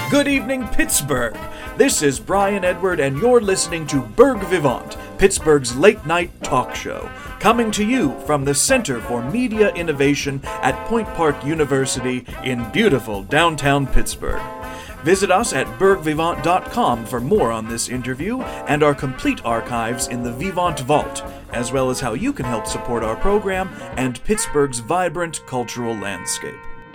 Good evening, Pittsburgh. This is Brian Edward, and you're listening to Berg Vivant, Pittsburgh's late-night talk show, coming to you from the Center for Media Innovation at Point Park University in beautiful downtown Pittsburgh. Visit us at bergvivant.com for more on this interview and our complete archives in the Vivant Vault, as well as how you can help support our program and Pittsburgh's vibrant cultural landscape.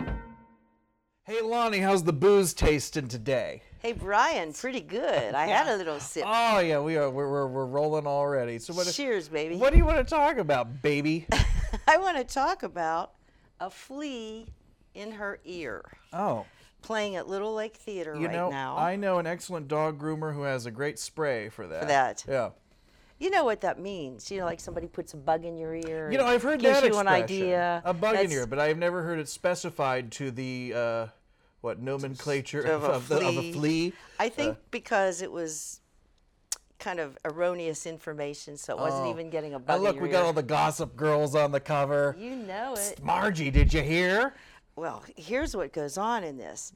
Hey Lonnie, how's the booze tasting today? Hey Brian, pretty good. I had a little sip. Oh yeah, we're rolling already. So Cheers, baby. What do you want to talk about, baby? I want to talk about a flea in her ear. Oh. Playing at Little Lake Theater now. I know an excellent dog groomer who has a great spray for that. Yeah. You know what that means? You know, like somebody puts a bug in your ear. You know, I've heard gives that you expression. An idea. A bug in your ear, but I've never heard it specified to the nomenclature of a flea. I think because it was kind of erroneous information, so it wasn't even getting a bug in your ear. Look, we got all the Gossip Girls on the cover. You know it. Psst, Margie, did you hear? Well, here's what goes on in this.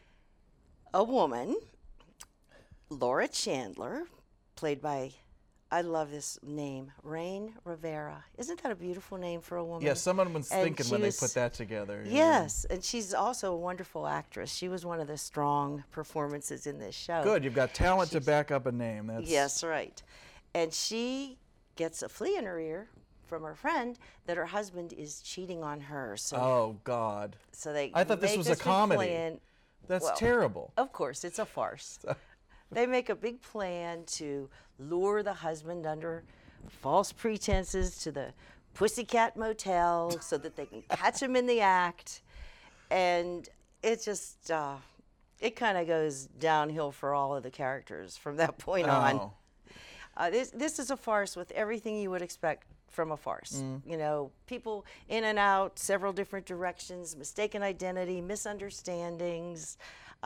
A woman, Laura Chandler, played by, I love this name, Rain Rivera. Isn't that a beautiful name for a woman? Yeah, someone was thinking when they put that together. Yes, and she's also a wonderful actress. She was one of the strong performances in this show. Good, you've got talent to back up a name. Yes, right. And she gets a flea in her ear from her friend that her husband is cheating on her. So oh God! So I thought this was a comedy. Plan. That's terrible. Of course, it's a farce. They make a big plan to lure the husband under false pretenses to the Pussycat Motel so that they can catch him in the act, and it just it kind of goes downhill for all of the characters from that point on. This is a farce with everything you would expect from a farce. You know, people in and out, several different directions, mistaken identity, misunderstandings.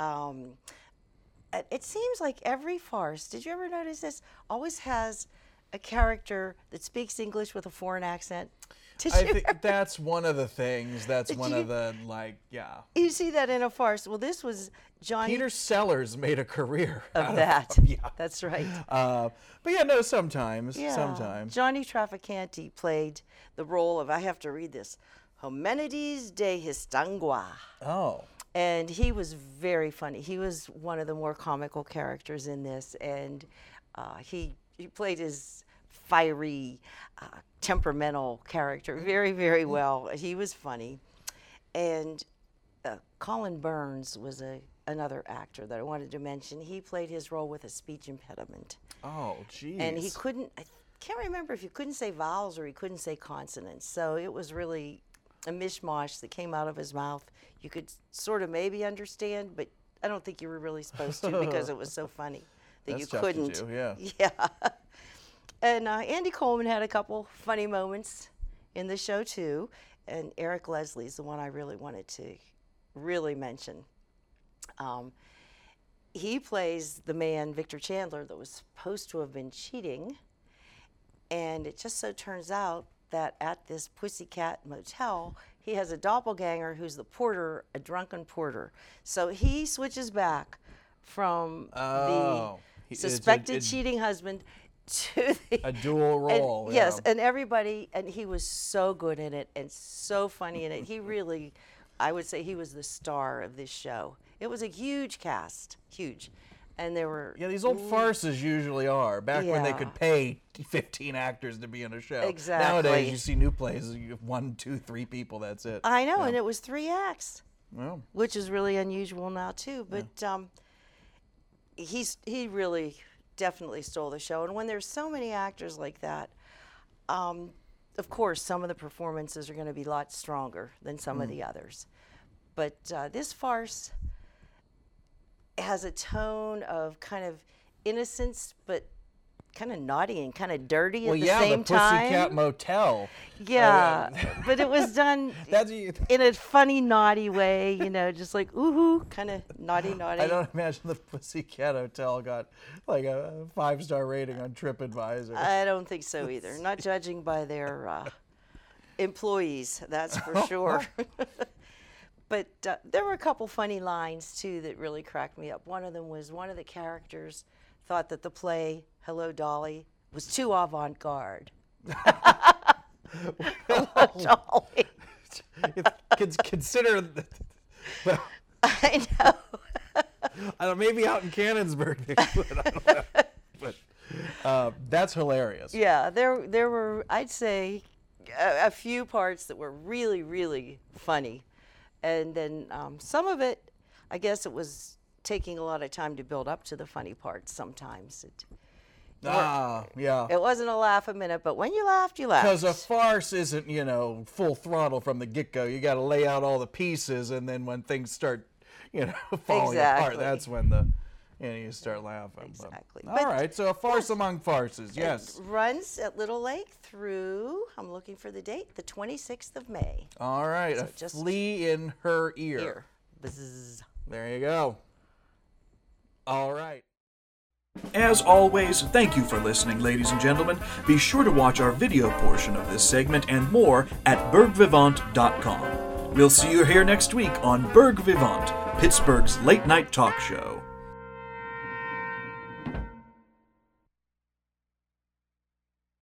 It seems like every farce, did you ever notice this, always has a character that speaks English with a foreign accent? I think that's one of the things. That's one of the, yeah. You see that in a farce. Well, this was Johnny. Peter Sellers made a career of that. Yeah. That's right. But yeah, no, sometimes. Yeah. Sometimes. Johnny Trafficante played the role of, I have to read this, Homenides de Histangua. Oh. And he was very funny. He was one of the more comical characters in this, and he played his fiery, temperamental character very, very well. He was funny. And Colin Burns was another actor that I wanted to mention. He played his role with a speech impediment. Oh, geez. And he couldn't, I can't remember if he couldn't say vowels or he couldn't say consonants. So it was really a mishmash that came out of his mouth. You could sort of maybe understand, but I don't think you were really supposed to because it was so funny that you couldn't. To do, yeah. Yeah. And Andy Coleman had a couple funny moments in the show too, and Eric Leslie's the one I really wanted to really mention. He plays the man, Victor Chandler, that was supposed to have been cheating, and it just so turns out that at this Pussycat Motel, he has a doppelganger who's the porter, a drunken porter. So he switches back from the suspected cheating husband to a dual role. And, yes, and everybody, and he was so good in it and so funny in it. He really, I would say he was the star of this show. It was a huge cast, huge. And there were... Yeah, these old farces usually are. Back when they could pay 15 actors to be in a show. Exactly. Nowadays, you see new plays, you have 1, 2, 3 people, that's it. I know, and it was 3 acts. Well. Which is really unusual now, too. But he really definitely stole the show. And when there's so many actors like that, of course, some of the performances are going to be a lot stronger than some of the others. But this farce has a tone of kind of innocence, but kind of naughty and kind of dirty at the same time. Yeah, the Pussycat Motel. Yeah, but it was done in a funny, naughty way, you know, just like, ooh, kind of naughty. I don't imagine the Pussycat Hotel got like a 5-star rating on TripAdvisor. I don't think so either. Not judging by their employees, that's for sure. But there were a couple funny lines, too, that really cracked me up. One of them was one of the characters thought that the play, Hello, Dolly, was too avant-garde. Hello, Dolly. Consider... I know. I don't know, maybe out in Cannonsburg they would. I don't know. But that's hilarious. Yeah, there were, I'd say, a few parts that were really, really funny. And then some of it, I guess it was taking a lot of time to build up to the funny parts sometimes. Yeah. It wasn't a laugh a minute, but when you laughed, you laughed. Because a farce isn't, full throttle from the get-go. You got to lay out all the pieces, and then when things start, falling apart, that's when you start laughing. Exactly. All right, so a farce among farces, yes. It runs at Little Lake through, I'm looking for the date, the 26th of May. All right, so a flea in her ear. Bzzz. There you go. All right. As always, thank you for listening, ladies and gentlemen. Be sure to watch our video portion of this segment and more at bergvivant.com. We'll see you here next week on Berg Vivant, Pittsburgh's late-night talk show.